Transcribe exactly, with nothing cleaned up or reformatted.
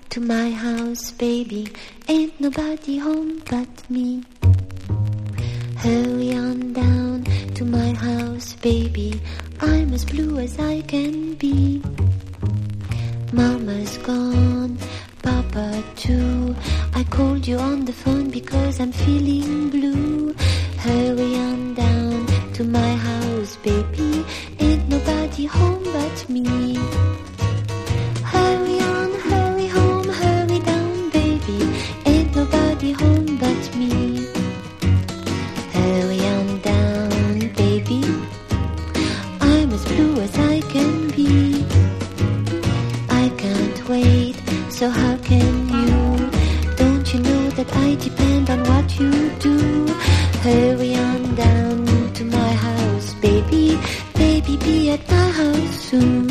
to my house, baby. Ain't nobody home but me. Hurry on down to my house, baby. I'm as blue as I can be. Mama's gone, Papa too. I called you on the phone because I'm feeling blue. Hurry on down to my house, baby. Ain't nobody home but me. Hurry on, hurry home, hurry down, baby. Ain't nobody home but me. Hurry on down, baby. I'm as blue as I can be. I can't wait, so how can you? Don't you know that I depend on what you do? Hurry on down to my house, baby. Baby, be at my house soon.